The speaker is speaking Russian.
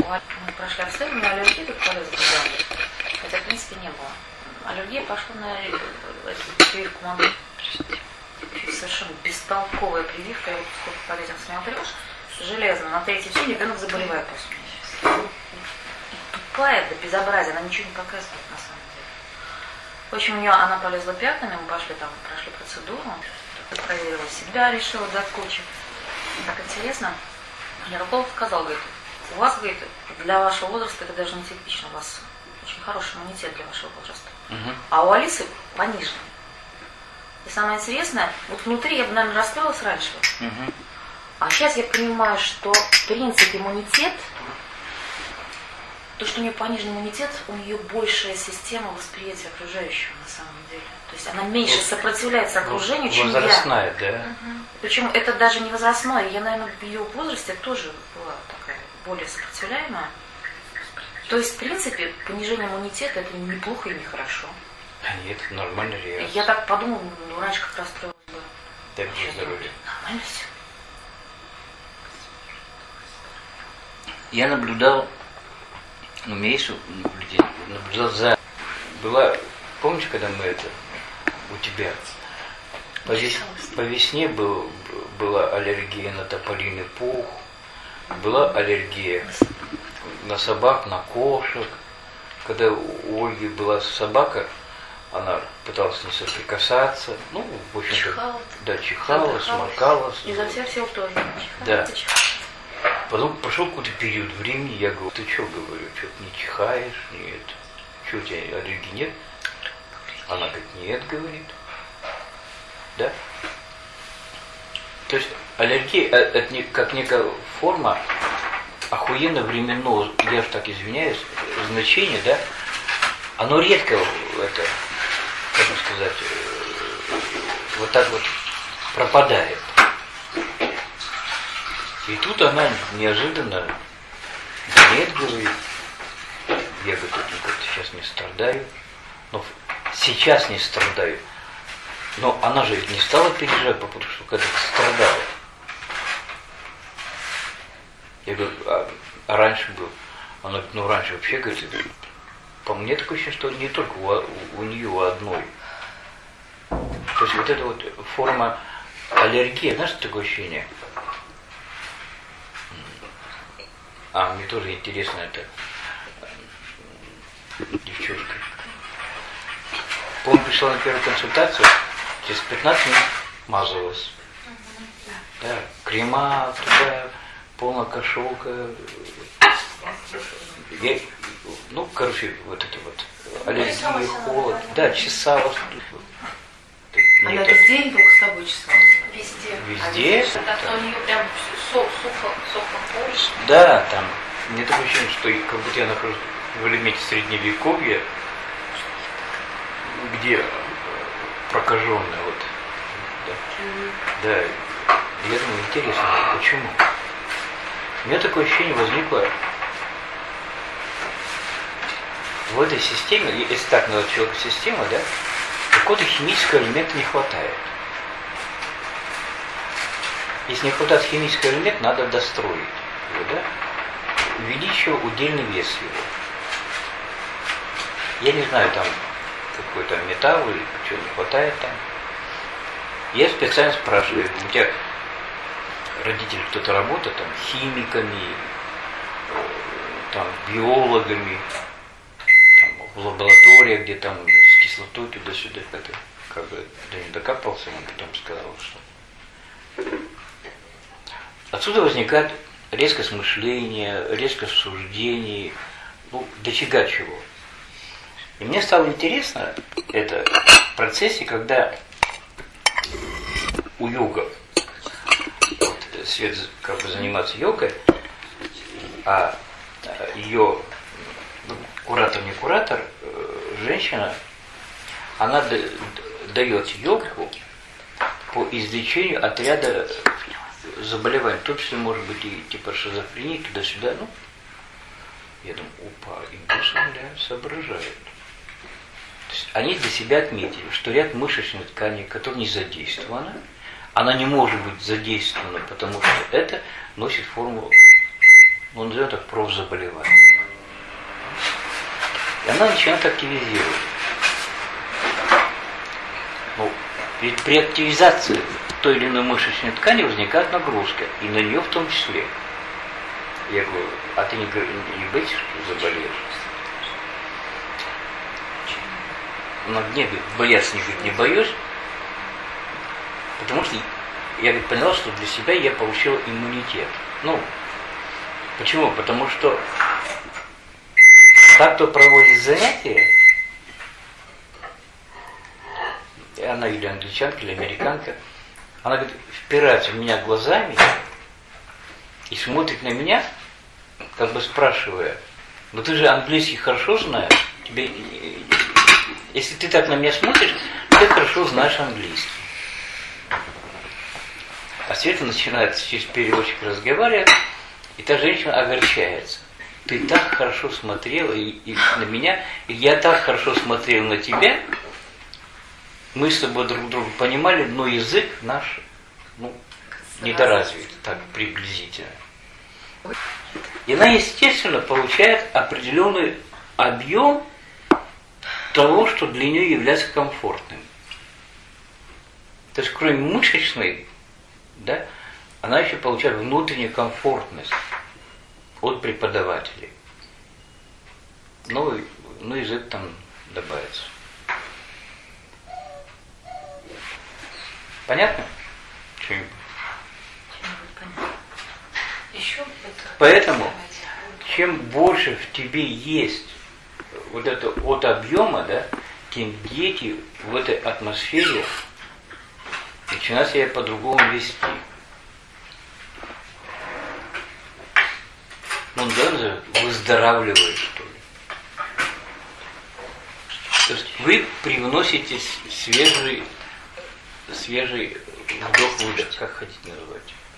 Мы прошли обследование, аллергии тут полезно делали. Хотя, в принципе, не было. Аллергия пошла на эту прививку могу. Совершенно бестолковая прививка. Я вот сколько полезен смотришь. Железно. На третий день ребенок заболевает после нее. Тупая до безобразия. Она ничего не показывает на самом деле. В общем, она полезла пятнами. Мы пошли там, прошли процедуру. Проверила себя, решила доскучить. Так интересно. Нейролог сказал, говорит, у вас, говорит, для вашего возраста это даже не типично, у вас очень хороший иммунитет для вашего возраста. А у Алисы пониженный. И самое интересное, вот внутри я бы, наверное, расстроилась раньше. А сейчас я понимаю, что в принципе иммунитет, то, что у нее пониженный иммунитет, у нее большая система восприятия окружающего на самом деле. То есть она меньше сопротивляется окружению, чем я. Возрастная, да? Причем это даже не возрастное. Я, наверное, в ее возрасте тоже была такая более сопротивляемая. То есть, в принципе, понижение иммунитета это неплохо и нехорошо. Нет, нормально реакция. Я так подумала, раньше как расстроилась бы. Дай Боже здоровья. Нормально все. Я наблюдал, наблюдал за... Была, помнишь, когда мы у тебя по весне была аллергия на тополиный пух, была аллергия на собак, на кошек. Когда у Ольги была собака, она пыталась с ней соприкасаться, в общем-то, чихала, сморкалась. Изо всех сил тоже. Да. Потом прошел какой-то период времени, я говорю, ты что, говорю, что-то не чихаешь, нет, что у тебя аллергии нет? Она говорит, нет, говорит. Да? То есть аллергия это как некая форма охуенно временного, я же так извиняюсь, значения, да? Оно редко как бы сказать, вот так вот пропадает. И тут она неожиданно, нет, говорит, я говорю, как-то сейчас не страдаю, но сейчас не страдаю. Но она же ведь не стала переживать по поводу, что когда-то страдала. Я говорю, а раньше был? Она говорит, раньше вообще, говорит, по мне такое ощущение, что не только у нее у одной. То есть вот эта вот форма аллергии, знаешь, такое ощущение? Мне тоже интересно это девчонка. Помню, пришла на первую консультацию, через 15 минут мазалась. Да, крема туда, полная кошелка. Вот это вот аллергия, холод. Да, чесалась. Она везде или только с тобой чесалась? Везде. Везде? Так у нее прям сухо кожа. Да, там. Мне такое ощущение, что как будто я нахожусь в элементе средневековья, где прокаженная вот. Да. Я думаю, интересно, почему? У меня такое ощущение возникло в этой системе, если так называть человека система, да, какого-то химического элемента не хватает. Если не хватает химического элемента, надо достроить его, да? Увеличивать удельный вес его. Я не знаю, там какой-то металл или чего не хватает там. Я специально спрашиваю, у тебя родители кто-то работает там химиками, там биологами, там, в лабораториях, где там с кислотой туда-сюда, это как бы не докапался, он потом сказал, что отсюда возникает резкость мышления, резкость суждений, дофига чего. И мне стало интересно это в процессе, когда у йога, Свет как бы заниматься йогой, а ее куратор, не куратор, женщина, она дает йогу по излечению от ряда заболеваний, в том числе может быть и типа шизофрении, туда-сюда, я думаю, индусы, соображают. То есть они для себя отметили, что ряд мышечной ткани, которая не задействована, она не может быть задействована, потому что это носит форму он назовем так профзаболевание. И она начинает активизировать. Ну, ведь при активизации той или иной мышечной ткани возникает нагрузка, и на нее в том числе. Я говорю, а ты не боишься, что заболеешь? Но нет, бояться не боюсь, потому что я поняла, что для себя я получил иммунитет. Ну, почему? Потому что так, кто проводит занятия, она или англичанка, или американка, она говорит, впирается в меня глазами и смотрит на меня, как бы спрашивая, ну ты же английский хорошо знаешь, тебе, если ты так на меня смотришь, ты хорошо знаешь английский. А Света начинает через переводчик разговаривать, и та женщина огорчается. Ты так хорошо смотрела и на меня, и я так хорошо смотрел на тебя, мы с тобой друг друга понимали, но язык наш, ну, недоразвит, так приблизительно. И она, естественно, получает определенный объем того, что для нее является комфортным. То есть, кроме мышечной, да, она еще получает внутреннюю комфортность от преподавателей. Ну, язык там добавится. Понятно? Что-нибудь? Еще Поэтому, чем больше в тебе есть вот это от объема, да, тем дети в этой атмосфере начинают себя по-другому вести. Ну, да, выздоравливает, что ли. То есть вы привносите свежий вдох-выдох, как хотите называть.